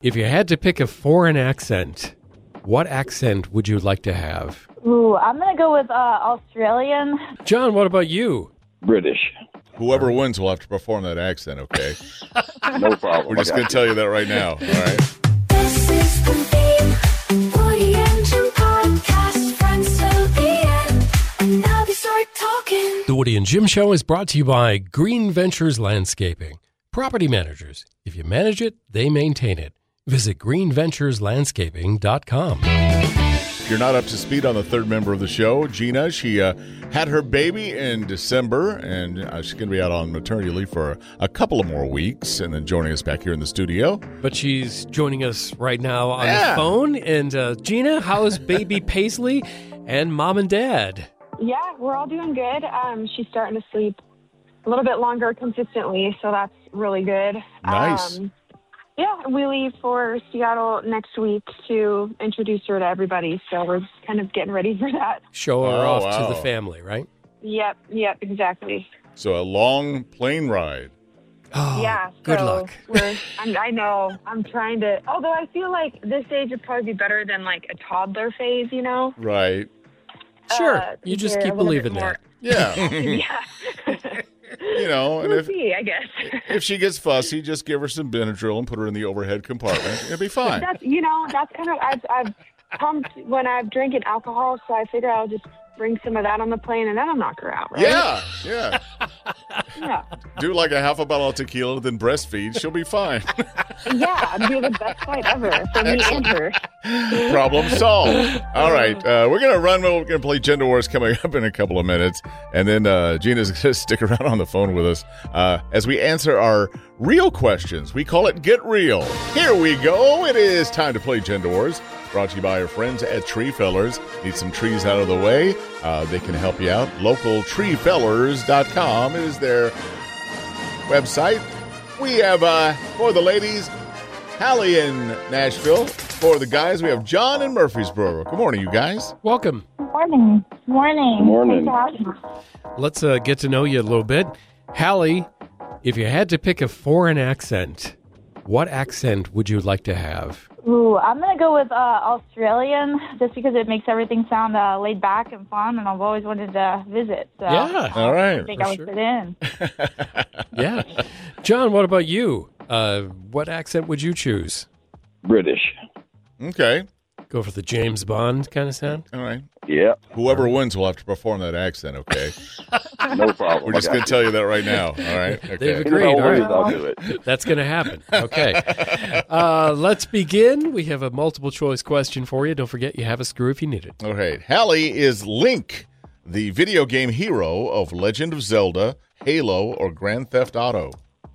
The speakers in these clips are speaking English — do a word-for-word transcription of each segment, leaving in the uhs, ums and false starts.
if you had to pick a foreign accent, what accent would you like to have? Ooh, I'm going to go with uh, Australian. John, what about you? British. Whoever wins will have to perform that accent, okay? No problem. We're just going to tell you that right now, all right? This is the theme, Woody and Jim podcast, friends till the end, and now they start talking. The Woody and Jim Show is brought to you by Green Ventures Landscaping. Property managers. If you manage it, they maintain it. Visit green ventures landscaping dot com. If you're not up to speed on the third member of the show, Gina, she uh, had her baby in December, and uh, she's going to be out on maternity leave for a, a couple of more weeks, and then joining us back here in the studio. But she's joining us right now on Yeah. the phone. And uh, Gina, how's baby Paisley and mom and dad? Yeah, we're all doing good. Um, she's starting to sleep a little bit longer consistently, so that's really good. Nice. Um, yeah, we leave for Seattle next week to introduce her to everybody, so we're just kind of getting ready for that. Show her Oh, off wow. to the family, right? Yep, yep, exactly. So a long plane ride. Oh, yeah, good so luck. We're, I'm, I know. I'm trying to, although I feel like this age would probably be better than like a toddler phase, you know? Right. Sure. Uh, you just they're keep a little bit believing more- that. Yeah. Yeah. You know, and We'll if, see, I guess. if she gets fussy, just give her some Benadryl and put her in the overhead compartment. It'll be fine. That's, you know, that's kind of, I've, I've pumped when I've drinking alcohol, so I figure I'll just bring some of that on the plane and that'll knock her out, right? Yeah, yeah. Yeah. Do like a half a bottle of tequila, then breastfeed. She'll be fine. Yeah, it'd be the best flight ever for me and her. Problem solved. All right. Uh, we're going to run. We're going to play Gender Wars coming up in a couple of minutes. And then uh, Gina's going to stick around on the phone with us uh, as we answer our real questions. We call it Get Real. Here we go. It is time to play Gender Wars. Brought to you by our friends at Tree Fellers. Need some trees out of the way? Uh, they can help you out. local tree fellers dot com is their website. We have, uh, for the ladies, Hallie in Nashville. For the guys, we have John in Murfreesboro. Good morning, you guys. Welcome. Morning. Morning. Morning. Thanks for having us. Let's uh, get to know you a little bit. Hallie, if you had to pick a foreign accent, what accent would you like to have? Ooh, I'm going to go with uh, Australian just because it makes everything sound uh, laid back and fun, and I've always wanted to visit. So Yeah. All right. I think for I would sure. fit in. Yeah. John, what about you? Uh, what accent would you choose? British. Okay. Go for the James Bond kind of sound? All right. Yeah. Whoever wins will have to perform that accent, okay? No problem. We're just I going got to tell you that right now. All right? They've Okay. you. agreed. No All worries, right. I'll do it. That's going to happen. Okay. Uh, let's begin. We have a multiple choice question for you. Don't forget you have a screw if you need it. All right. Hallie is Link, the video game hero of Legend of Zelda, Halo, or Grand Theft Auto.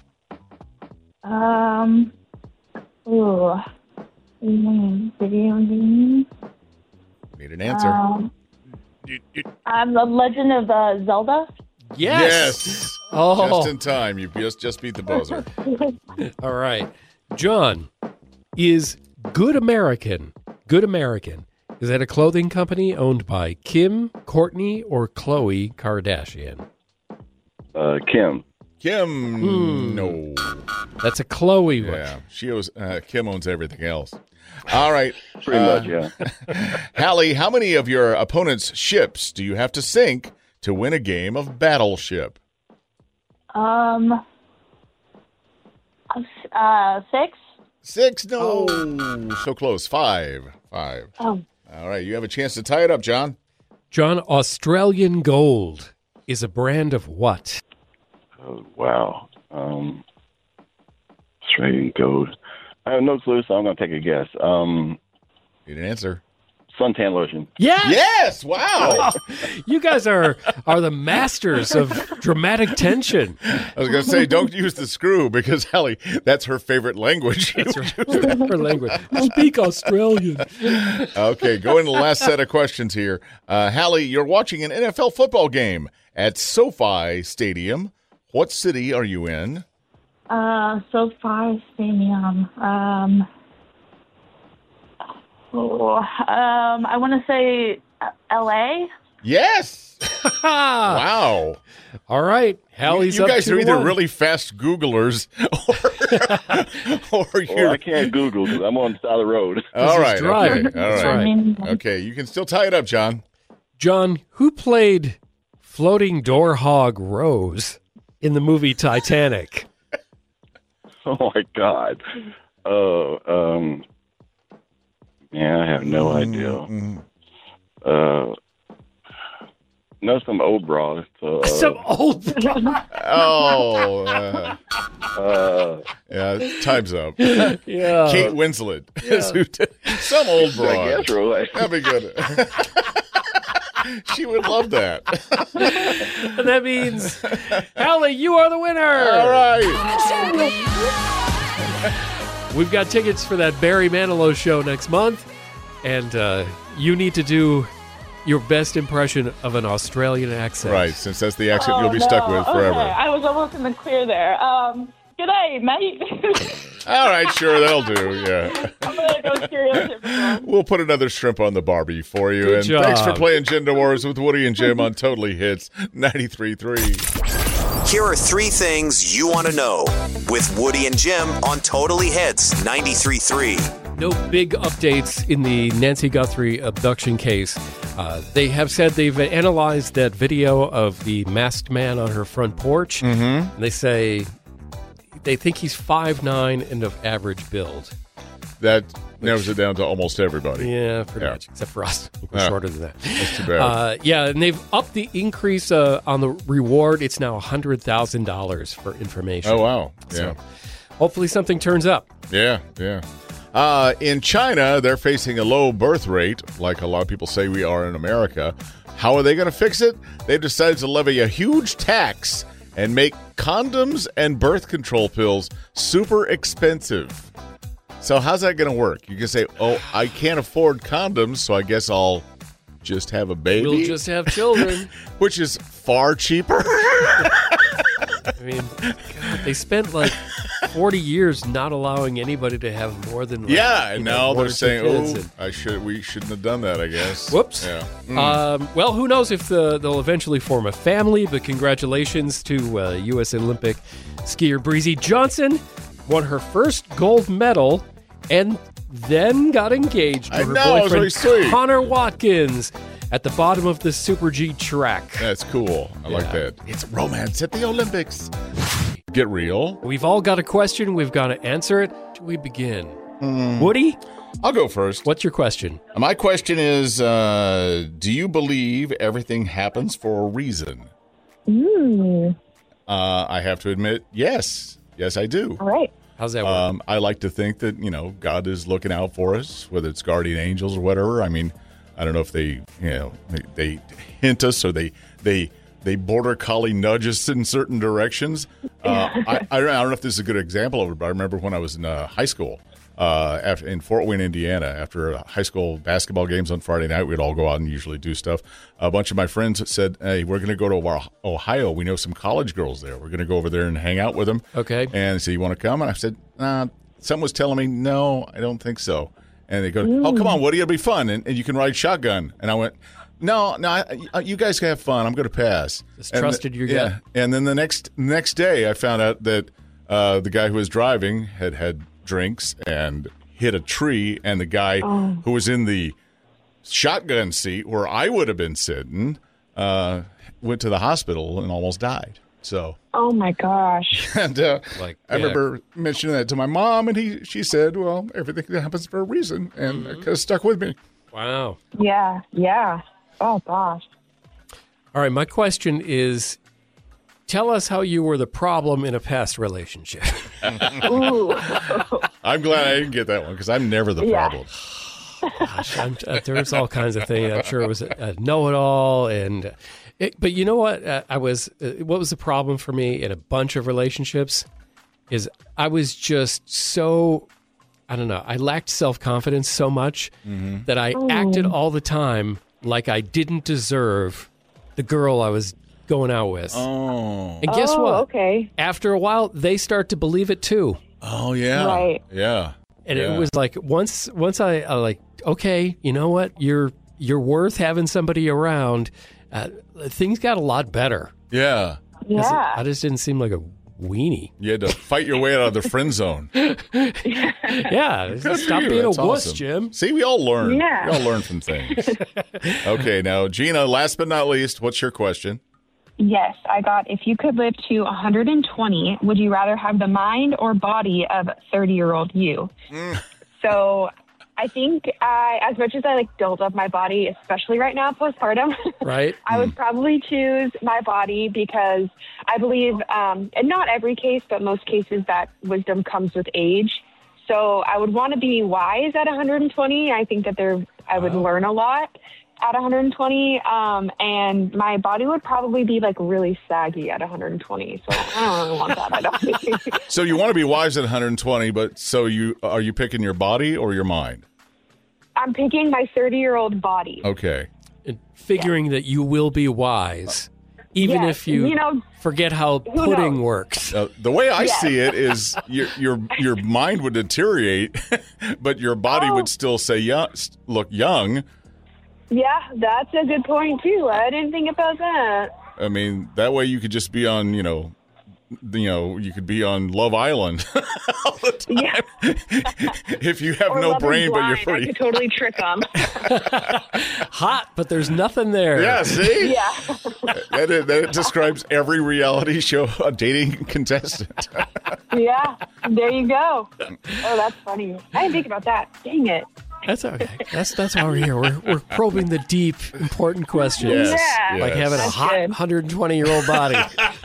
Um, ooh. Mm, Video game. Need an answer. Um, I'm the Legend of uh, Zelda. Yes. Oh, Just in time. You just just beat the buzzer. all right. John, is Good American, Good American, is that a clothing company owned by Kim, Courtney, or Khloe Kardashian? Uh, Kim. Kim, Hmm. no. That's a Khloe one. Yeah, she owns, uh, Kim owns everything else. All right. Pretty Uh, much, yeah. Hallie, how many of your opponent's ships do you have to sink to win a game of Battleship? Um, uh, six. Six? No. So close. Five. Five. Oh, All right. You have a chance to tie it up, John. John, Australian Gold is a brand of what? Oh, wow. Um, Australian Gold. I have no clue, so I'm going to take a guess. Um, Need an answer. suntan lotion. Yes! Yes. Wow. You guys are are the masters of dramatic tension. I was going to say, don't use the screw because, Hallie, that's her favorite language. That's her language. Speak Australian. Okay, go into the last set of questions here. Uh, Hallie, you're watching an N F L football game at SoFi Stadium. What city are you in? uh, SoFi Stadium. Um, oh, um, I want to say uh, L A. Yes. Wow. All right. Hallie's You up guys two are to either one. really fast Googlers or, or Well, you're. I can't Google because I'm on the side of the road. All he's right. driving. Okay. All That's right. I mean, Okay. You can still tie it up, John. John, who played floating door hog Rose in the movie Titanic? Oh my God. Oh, um, man, I have no idea. Mm-hmm. Uh, no, some old broad. So, uh, Some old. Oh. Uh, uh, yeah. Time's up. Yeah. Kate Winslet. is who did- Some old I broad. guess really. That'd be good. She would love that. And that means, Hallie, you are the winner. All right. We've got tickets for that Barry Manilow show next month, and uh, you need to do your best impression of an Australian accent. Right, since that's the accent oh, you'll be stuck no. with forever. Okay, I was almost in the clear there. Um, g'day, mate. All right, sure, that'll do. Yeah. I'm gonna go stereotypical. We'll put another shrimp on the Barbie for you. Good and job. thanks for playing Gender Wars with Woody and Jim on Totally Hits ninety-three point three. Here are three things you want to know with Woody and Jim on Totally Hits ninety-three point three. No big updates in the Nancy Guthrie abduction case. Uh, they have said they've analyzed that video of the masked man on her front porch. Mm-hmm. And they say they think he's five nine and of average build. That narrows it down to almost everybody. Yeah, pretty Yeah. much, except for us. We're Yeah. shorter than that. That's too bad. Uh, yeah, and they've upped the increase uh, on the reward. It's now one hundred thousand dollars for information. oh, wow. Yeah. So hopefully something turns up. Yeah, yeah. Uh, in China, they're facing a low birth rate, like a lot of people say we are in America. How are they going to fix it? They've decided to levy a huge tax and make condoms and birth control pills super expensive. So how's that going to work? You can say, oh, I can't afford condoms, so I guess I'll just have a baby, We'll just have children. which is far cheaper. I mean, God, they spent like forty years not allowing anybody to have more than like, yeah, you and know, now one they're or two saying, kids oh, and- I should, we shouldn't have done that, I guess. Whoops. Yeah. Mm. Um, well, who knows if the, they'll eventually form a family, but congratulations to uh, U S Olympic skier Breezy Johnson. Won her first gold medal and then got engaged to I her know, it was boyfriend really sweet. Connor Watkins at the bottom of the Super G track. That's cool. I like Yeah. that. It's romance at the Olympics. Get real. We've all got a question. We've got to answer it. Do we begin? Woody, I'll go first. what's your question? My question is, uh, do you believe everything happens for a reason? Mm, Uh, I have to admit, yes. Yes, I do. all right. How's that work? Um, I like to think that, you know, God is looking out for us, whether it's guardian angels or whatever. I mean, I don't know if they, you know, they, they hint us or they, they, they border collie nudge us in certain directions. Uh, I, I don't know if this is a good example of it, but I remember when I was in uh, high school, uh, after, in Fort Wayne, Indiana, after uh, high school basketball games on Friday night, we'd all go out and usually do stuff. A bunch of my friends said, hey, we're going to go to Ohio. We know some college girls there. We're going to go over there and hang out with them. Okay. And they said, you want to come? And I said, nah, someone was telling me, no, I don't think so. And they go, oh, come on, Woody, it'll be fun. And, and you can ride shotgun. And I went, no, no, I, you guys can have fun. I'm going to pass. Just And trusted the- your yeah. gut. And then the next next day, I found out that uh, the guy who was driving had had drinks and hit a tree. And the guy who was in the shotgun seat where I would have been sitting uh, went to the hospital and almost died. So, Oh my gosh. and uh, Like, I yeah. remember mentioning that to my mom, and he she said, "Well, everything happens for a reason," and it kinda stuck with me. Wow. Yeah, yeah. Oh gosh. All right, my question is, tell us how you were the problem in a past relationship. Ooh. I'm glad I didn't get that one because I'm never the Yeah. problem. Gosh, I'm, uh, there's all kinds of things. I'm sure it was a, a know-it-all, and uh, it, but you know what? Uh, I was. Uh, what was the problem for me in a bunch of relationships? Is I was just so. I don't know. I lacked self-confidence so much that I acted all the time like I didn't deserve the girl I was going out with. Oh, And guess oh, what? okay. After a while, they start to believe it too. oh yeah, Right. yeah. And Yeah. it was like once once I, I like, okay, you know what? You're you're worth having somebody around. uh, things got a lot better. Yeah. 'Cause Yeah. I just didn't seem like a weenie. You had to fight your way out of the friend zone. Yeah, Good for stop you. being That's a wuss, awesome. Jim. See, we all learn. Yeah. We all learn from things. Okay, now, Gina, last but not least, what's your question? Yes, I got, if you could live to one hundred twenty, would you rather have the mind or body of thirty-year-old you? So I think I, as much as I like build up my body, especially right now, postpartum, Right? I would probably choose my body because I believe, um, in not every case, but most cases, that wisdom comes with age. So I would want to be wise at one hundred twenty. I think that there, I would learn a lot at one hundred twenty, um, and my body would probably be like really saggy at one hundred twenty. So I don't really want that. I don't think. So you want to be wise at one hundred twenty, but so you are you picking your body or your mind? I'm picking my thirty-year-old body. Okay. And figuring that you will be wise, even Yes, if you, you know, forget how who pudding knows? works. Uh, the way I Yes. see it is your your your mind would deteriorate, but your body Oh. would still say young, look young. Yeah, that's a good point too. I didn't think about that. I mean, that way you could just be on, you know, you know, you could be on Love Island all the time. Yeah. If you have Or no Love is brain, but you're Blind. I pretty. could totally trick them. Hot, but there's nothing there. Yeah, see? Yeah. That, is, that describes every reality show a dating contestant. Yeah. There you go. Oh, that's funny. I didn't think about that. Dang it. That's okay. That's that's why we're here. We're we're probing the deep, important questions. Yes, Yeah. Like yes. having a That's hot good. one hundred twenty year old body.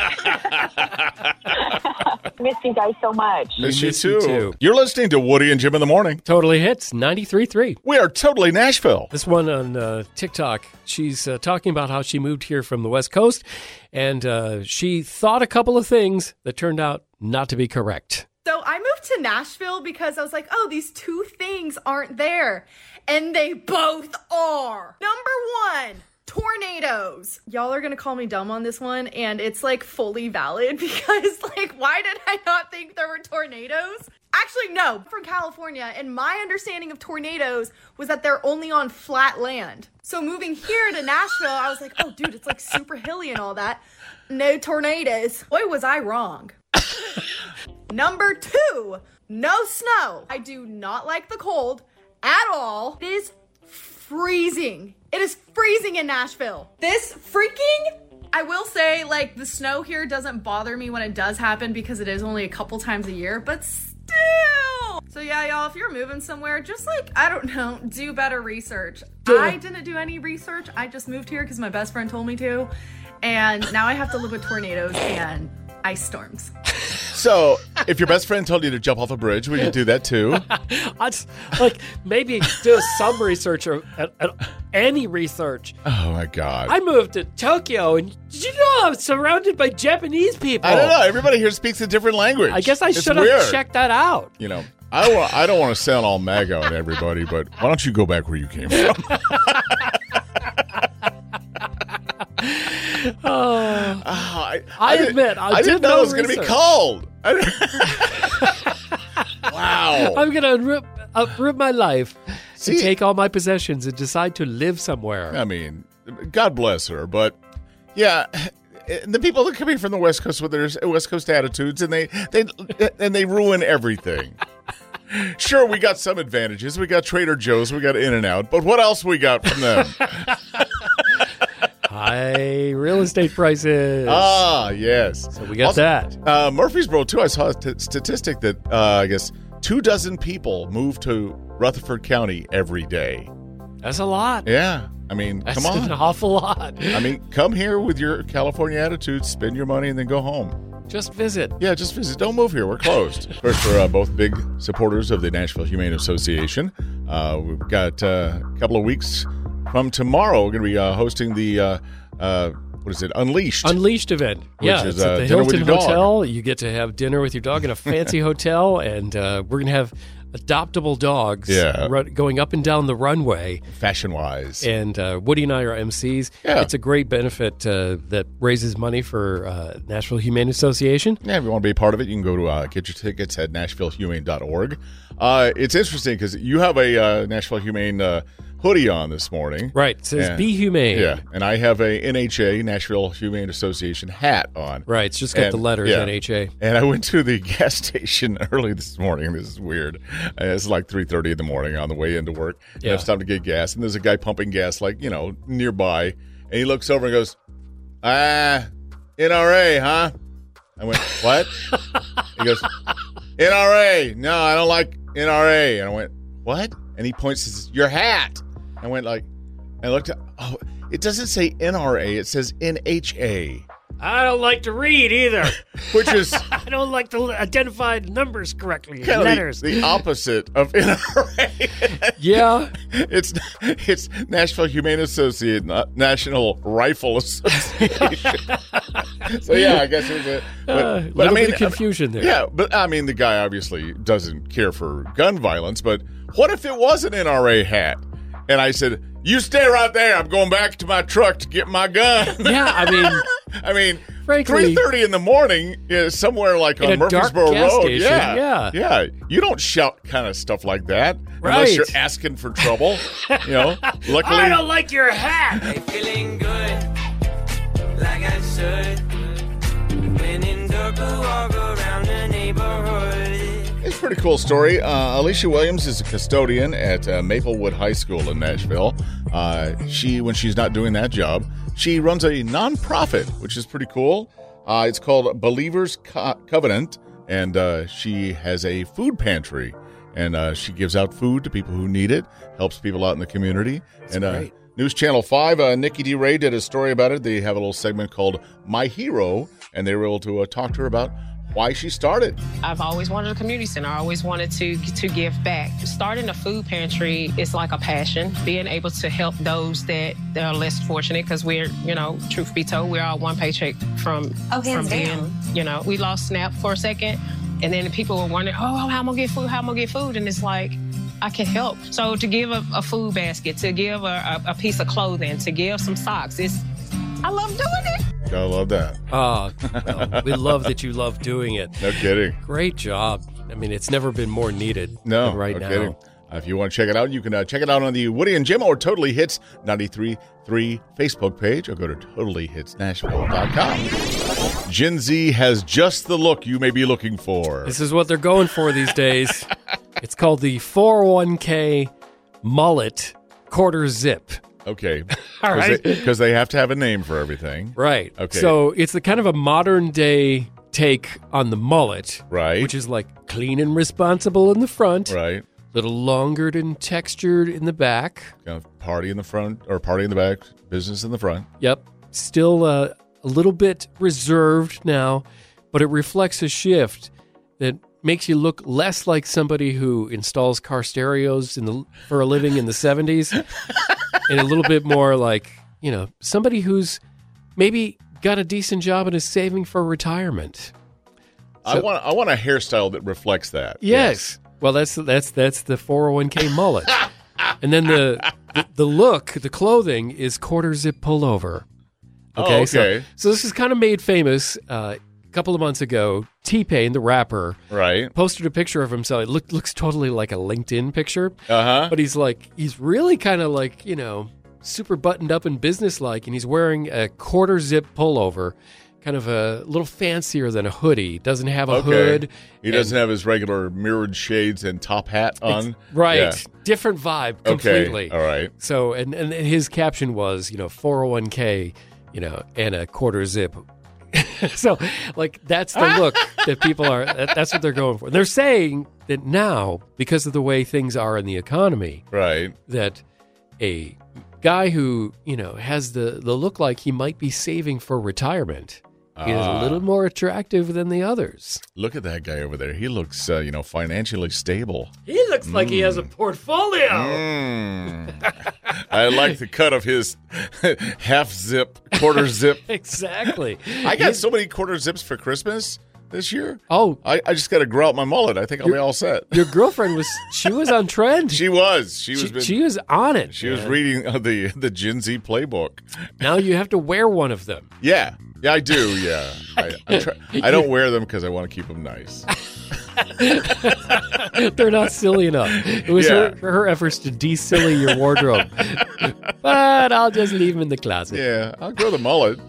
Miss you guys so much. Miss you miss you too. too. You're listening to Woody and Jim in the Morning. Totally hits ninety-three point three. We are totally Nashville. This one on uh, TikTok, she's uh, talking about how she moved here from the West Coast, and uh, she thought a couple of things that turned out not to be correct. So I moved to Nashville because I was like, oh, these two things aren't there. And they both are. Number one, tornadoes. Y'all are going to call me dumb on this one. And it's like fully valid because like, why did I not think there were tornadoes? Actually, no, I'm from California. And my understanding of tornadoes was that they're only on flat land. So moving here to Nashville, I was like, oh, dude, it's like super hilly and all that. No tornadoes. Boy, was I wrong. Number two, no snow. I do not like the cold at all. It is freezing. It is freezing in Nashville. This freaking, I will say, like, the snow here doesn't bother me when it does happen because it is only a couple times a year, but still. So yeah, y'all, if you're moving somewhere, just like, I don't know, do better research. I didn't do any research. I just moved here because my best friend told me to. And now I have to live with tornadoes and ice storms. So, if your best friend told you to jump off a bridge, would you do that too? I just, like, maybe do some research or uh, uh, any research. Oh my God. I moved to Tokyo, and did you know I'm surrounded by Japanese people? I don't know. Everybody here speaks a different language. I guess I It's should have weird. checked that out. You know, I don't, want, I don't want to sound all MAGA on everybody, but why don't you go back where you came from? Oh, Oh, I, I didn't- admit, I I didn't did know no it was going to be research. cold. I didn't- wow. I'm going to uproot, uproot my life See- and take all my possessions and decide to live somewhere. I mean, God bless her, but yeah, the people that are coming from the West Coast with their West Coast attitudes, and they they and they ruin everything. Sure, we got some advantages. We got Trader Joe's, we got In-N-Out, but what else we got from them? High real estate prices. Ah, yes. So we got Also, that. Uh, Murfreesboro, too, I saw a t- statistic that, uh, I guess, two dozen people move to Rutherford County every day. That's a lot. Yeah. I mean, That's come on. an awful lot. I mean, come here with your California attitude, spend your money, and then go home. Just visit. Yeah, just visit. Don't move here. We're closed. First, we're uh, both big supporters of the Nashville Humane Association. Uh, we've got uh, a couple of weeks from tomorrow. We're going to be uh, hosting the, uh, uh, what is it, Unleashed. Unleashed event. Yeah, is, it's at uh, the dinner with Hilton your dog. Hotel. You get to have dinner with your dog in a fancy hotel, and uh, we're going to have adoptable dogs Yeah. run, going up and down the runway. Fashion-wise. And uh, Woody and I are M Cs. Yeah. It's a great benefit uh, that raises money for uh, Nashville Humane Association. Yeah, if you want to be a part of it, you can go to uh, get your tickets at nashville humane dot org. Uh, it's interesting because you have a uh, Nashville Humane uh, hoodie on this morning. Right. It says And- be humane. Yeah, and I have a N H A, Nashville Humane Association hat on. Right. It's just got And- the letters yeah. N H A. And I went to the gas station early this morning. This is weird. Uh, It's like three thirty in the morning on the way into work. And Yeah. it's time to get gas. And there's a guy pumping gas, like, you know, nearby. And he looks over and goes, ah, N R A, huh? I went, what? He goes, N R A. No, I don't like N R A. And I went, what? And he points to says, your hat. I went like, I looked at, oh, it doesn't say N R A. It says N H A. I don't like to read either. Which is I don't like to identify numbers correctly. kind of the, the opposite of N R A. Yeah. It's it's Nashville Humane Association, not National Rifle Association. So yeah, I guess it was a but, Uh, but little I mean, bit of confusion there. Yeah, but I mean, the guy obviously doesn't care for gun violence. But what if it was an N R A hat? And I said, "You stay right there. I'm going back to my truck to get my gun." Yeah, I mean, I mean, frankly, three thirty in the morning is somewhere like In on a dark Murfreesboro gas Road. station, yeah, yeah. yeah. You don't shout kind of stuff like that Right. unless you're asking for trouble. You know, luckily, I don't like your hat. Feeling good, like I should. When in dark, I walk around the neighborhood. it's a pretty cool story. Uh, Alicia Williams is a custodian at uh, Maplewood High School in Nashville. Uh, she, when she's not doing that job, she runs a nonprofit, which is pretty cool. Uh, it's called Believers Co- Covenant, and uh, she has a food pantry, and uh, she gives out food to people who need it, helps people out in the community. and uh, great. News Channel five, uh, Nikki D. Ray did a story about it. They have a little segment called My Hero, and they were able to uh, talk to her about why she started. I've always wanted a community center. I always wanted to to give back. Starting a food pantry is like a passion. Being able to help those that, that are less fortunate, because we're, you know, truth be told, we're all one paycheck from, Oh, hands from being, down. you know, we lost SNAP for a second, and then people were wondering, oh, how am I gonna get food? How am I gonna get food? And it's like, I can help. So to give a, a food basket, to give a, a, a piece of clothing, to give some socks, it's, I love doing it. Gotta love that. Oh, well, we love that you love doing it. No kidding. Great job. I mean, it's never been more needed No, than right no now. kidding. Uh, if you want to check it out, you can uh, check it out on the Woody and Jim or Totally Hits ninety-three point three Facebook page, or go to totally hits nashville dot com. Gen Z has just the look you may be looking for. This is what they're going for these days. It's called the four oh one k mullet quarter zip. Okay. All right. Because they, they have to have a name for everything. Right. Okay. So it's the kind of a modern day take on the mullet. Right. Which is like clean and responsible in the front. Right. Little longer and textured in the back. Kind of party in the front, or party in the back, business in the front. Yep. Still uh, a little bit reserved now, but it reflects a shift that makes you look less like somebody who installs car stereos in the for a living in the seventies, and a little bit more like, you know, somebody who's maybe got a decent job and is saving for retirement. I So- want I want a hairstyle that reflects that. Yes. Well, that's that's that's the four oh one k mullet. And then the, the the look, the clothing is quarter zip pullover. Oh, So, okay. so this is kind of made famous uh, a couple of months ago. T-Pain, the rapper, Right. posted a picture of himself. It look, looks totally like a LinkedIn picture. Uh-huh. But he's like, he's really kind of like, you know, super buttoned up and businesslike, and he's wearing a quarter zip pullover, kind of a little fancier than a hoodie. Doesn't have a Okay. hood. He and- doesn't have his regular mirrored shades and top hat on. Right. Yeah. Different vibe Okay. completely. All right. So, and, and his caption was, you know, four oh one k, you know, and a quarter zip. So, like, that's the look that people are, that, that's what they're going for. They're saying that now, because of the way things are in the economy, Right. that a guy who, you know, has the, the look like he might be saving for retirement is Ah. a little more attractive than the others. Look at that guy over there. He looks, uh, you know, financially stable. He looks like he has a portfolio. Mm. I like the cut of his half zip, quarter zip. Exactly. I got so many quarter zips for Christmas this year. Oh, I, I just got to grow out my mullet. I think I'll be all set. Your girlfriend was, she was on trend. She was. She was. She, been- she was on it. She was man. reading uh, the the Gen Z playbook. Now you have to wear one of them. Yeah, Yeah, I do. Yeah, I, I'm try- I don't wear them because I want to keep them nice. They're not silly enough. It was Yeah. her, her efforts to de-silly your wardrobe. But I'll just leave them in the closet. Yeah, I'll grow the mullet.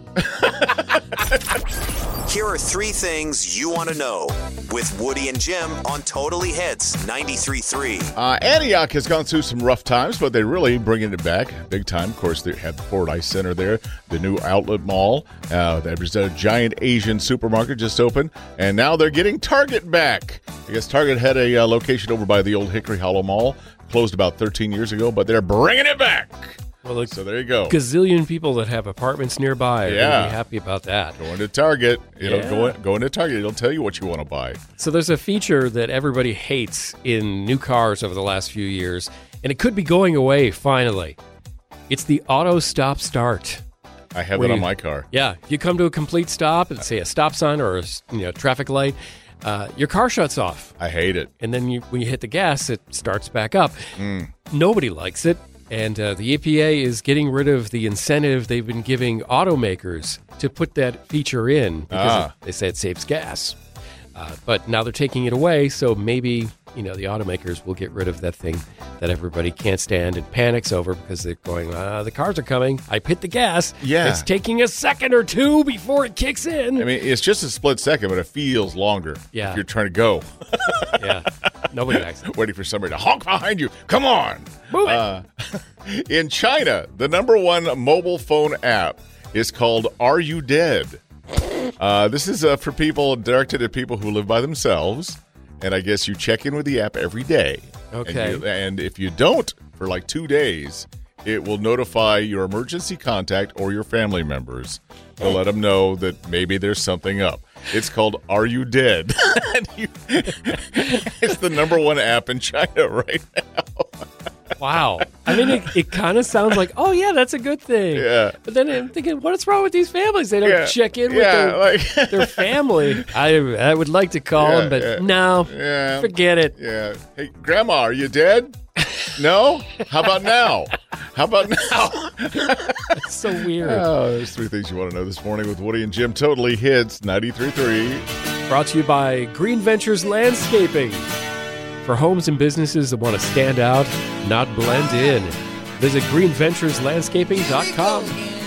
Here are three things you want to know with Woody and Jim on Totally Hits ninety-three point three. Uh, Antioch has gone through some rough times, but they're really bringing it back big time. Of course, they had the Ford Ice Center there, the new outlet mall. Uh, there's a giant Asian supermarket just opened, and now they're getting Target back. I guess Target had a uh, location over by the old Hickory Hollow Mall, closed about thirteen years ago, but they're bringing it back. Well, look, so there you go. Gazillion people that have apartments nearby are Yeah. going to be happy about that. Going to Target. It'll Yeah. go, go into Target. It'll tell you what you want to buy. So there's a feature that everybody hates in new cars over the last few years, and it could be going away finally. It's the auto stop start. I have Where it on you- my car. Yeah, if you come to a complete stop and say a stop sign or a you know traffic light, uh, your car shuts off. I hate it. And then you, when you hit the gas, it starts back up. Mm. Nobody likes it. And uh, the E P A is getting rid of the incentive they've been giving automakers to put that feature in because Ah. it, they say it saves gas. Uh, but now they're taking it away, so maybe you know the automakers will get rid of that thing that everybody can't stand and panics over because they're going, uh, the cars are coming. I hit the gas. Yeah. It's taking a second or two before it kicks in. I mean, it's just a split second, but it feels longer. Yeah. If you're trying to go. Yeah. Nobody likes it. Waiting for somebody to honk behind you. Come on. Move it. Uh, in China, the number one mobile phone app is called Are You Dead? Uh, this is uh, for people, directed at people who live by themselves. And I guess you check in with the app every day. Okay. And, you, and if you don't for like two days, it will notify your emergency contact or your family members to let them know that maybe there's something up. It's called Are You Dead? And you, it's the number one app in China right now. Wow. I mean, it, it kind of sounds like, oh, yeah, that's a good thing. Yeah. But then I'm thinking, what's wrong with these families? They don't Yeah. check in with Yeah, their, like- their family. I I would like to call Yeah, them, but yeah. no, Yeah. forget it. Yeah. Hey, Grandma, are you dead? No? How about now? How about now? It's so weird. Oh, there's three things you want to know this morning with Woody and Jim. Totally Hits ninety-three point three. Brought to you by Green Ventures Landscaping. For homes and businesses that want to stand out, not blend in. Visit green ventures landscaping dot com.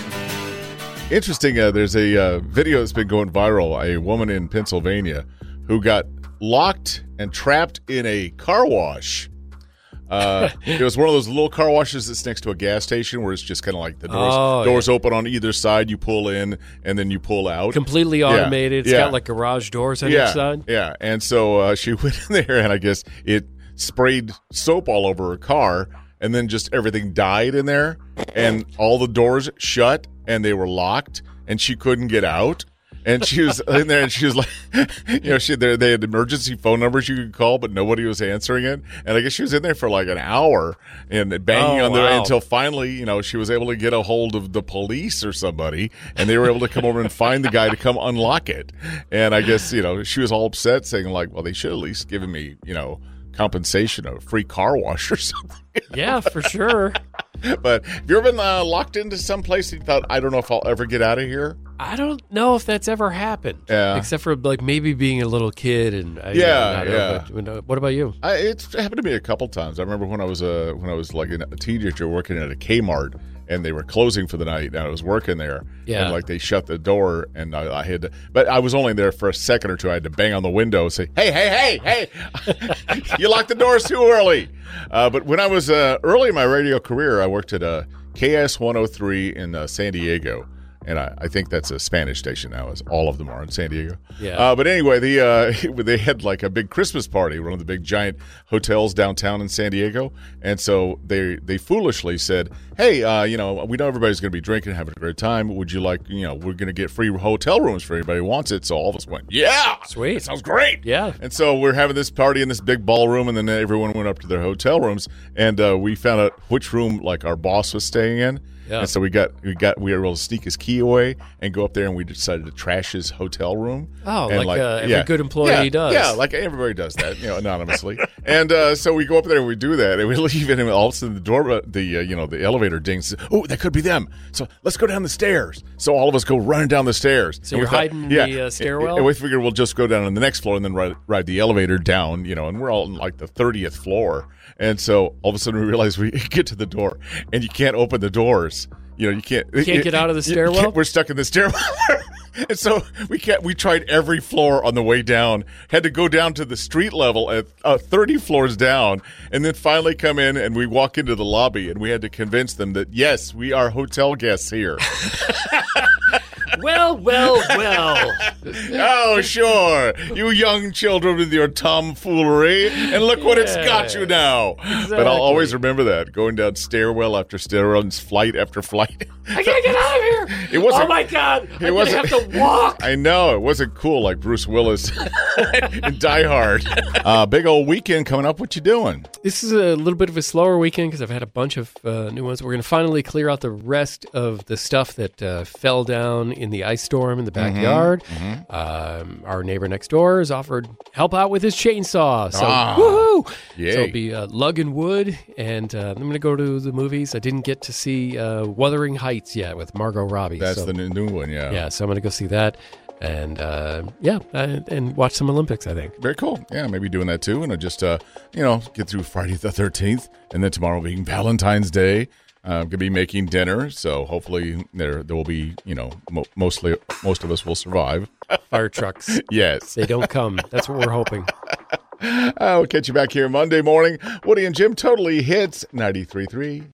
Interesting. Uh, there's a uh, video that's been going viral. A woman in Pennsylvania who got locked and trapped in a car wash. Uh, it was one of those little car washes that's next to a gas station where it's just kind of like the doors, Oh, doors yeah. open on either side. You pull in and then you pull out. Completely Yeah, automated. It's yeah. got like garage doors on yeah, each side. Yeah, and so uh, she went in there, and I guess it sprayed soap all over her car, and then just everything died in there, and all the doors shut, and they were locked, and she couldn't get out. And she was in there, and she was like, you know, she they they had emergency phone numbers you could call, but nobody was answering it. And I guess she was in there for like an hour and banging Oh, on the wow. until finally, you know, she was able to get a hold of the police or somebody, and they were able to come over and find the guy to come unlock it. And I guess, you know, she was all upset, saying like, well, they should at least given me, you know, compensation, a free car wash or something. Yeah, for sure. But have you ever been uh, locked into some place and you thought, I don't know if I'll ever get out of here? I don't know if that's ever happened. Yeah. Except for like maybe being a little kid and I, Yeah, I don't know, but, uh, what about you? I, it's happened to me a couple times. I remember when I was a when I was like a teenager working at a Kmart, and they were closing for the night, and I was working there. Yeah. And like they shut the door, and I, I had to, but I was only there for a second or two. I had to bang on the window and say, "Hey, hey, hey, hey! You locked the doors too early." Uh, but when I was uh, early in my radio career, I worked at uh, K S one oh three in uh, San Diego. And I, I think that's a Spanish station now, as all of them are in San Diego. Yeah. Uh, but anyway, the uh, they had like a big Christmas party, one of the big giant hotels downtown in San Diego. And so they they foolishly said, hey, uh, you know, we know everybody's going to be drinking, having a great time. Would you like, you know, we're going to get free hotel rooms for anybody who wants it. So all of us went, yeah. Sweet. That sounds great. Yeah. And so we're having this party in this big ballroom, and then everyone went up to their hotel rooms, and uh, we found out which room like our boss was staying in. Yeah. And so we got we got we were able to sneak his key away and go up there, and we decided to trash his hotel room. Oh, and like, uh, every good employee yeah, does. Yeah, like everybody does that, you know, anonymously. and uh, so we go up there and we do that, and we leave it, and all of a sudden the door, the uh, you know, the elevator dings. Oh, that could be them. So let's go down the stairs. So all of us go running down the stairs. So and you're we thought, hiding in yeah, the uh, stairwell? And we figured we'll just go down on the next floor and then ride, ride the elevator down, you know, and we're all on like the thirtieth floor. And so all of a sudden we realize we get to the door, and you can't open the doors. You know, you can't. You can't get out of the you- you stairwell? can't- We're stuck in the stairwell. And so we can't. We tried every floor on the way down. Had to go down to the street level at uh, thirty floors down, and then finally come in. And we walk into the lobby, and we had to convince them that yes, we are hotel guests here. Well, well, well. Oh, sure, you young children with your tomfoolery, and look what it's got you now. But Exactly. I'll always remember that going down stairwell after stairwell and flight after flight. I can't get out of here. It wasn't- Oh, my God. it I'm going to wasn't- have to walk. I know. It wasn't cool like Bruce Willis in Die Hard. Uh, big old weekend coming up. What you doing? This is a little bit of a slower weekend because I've had a bunch of uh, new ones. We're going to finally clear out the rest of the stuff that uh, fell down in the ice storm in the backyard. Um, our neighbor next door has offered help out with his chainsaw. So, Ah, woohoo! yay. So I'll be uh, lugging wood, and uh, I'm going to go to the movies. I didn't get to see uh, Wuthering Heights yet with Margot Robbie. That's so, the new, new one, yeah. yeah, so I'm going to go see that. And uh, yeah, and, and watch some Olympics, I think. Very cool. Yeah, maybe doing that too. And I'll just, uh, you know, get through Friday the thirteenth. And then tomorrow being Valentine's Day. Uh, I'm going to be making dinner. So hopefully there there will be, you know, mo- mostly most of us will survive. Fire trucks. Yes. They don't come. That's what we're hoping. I'll catch you back here Monday morning. Woody and Jim totally hits ninety-three point three.